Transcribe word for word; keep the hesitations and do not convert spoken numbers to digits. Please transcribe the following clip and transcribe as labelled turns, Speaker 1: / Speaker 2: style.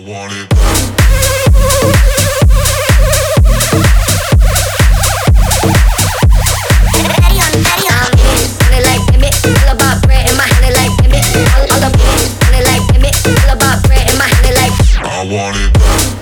Speaker 1: want it.
Speaker 2: Daddy on, daddy on. I'm in it, feeling like Emmett. All about bread in my hand, like Emmett. All, all up in it, feeling like Emmett. All about bread in my hand, like.
Speaker 1: I want it.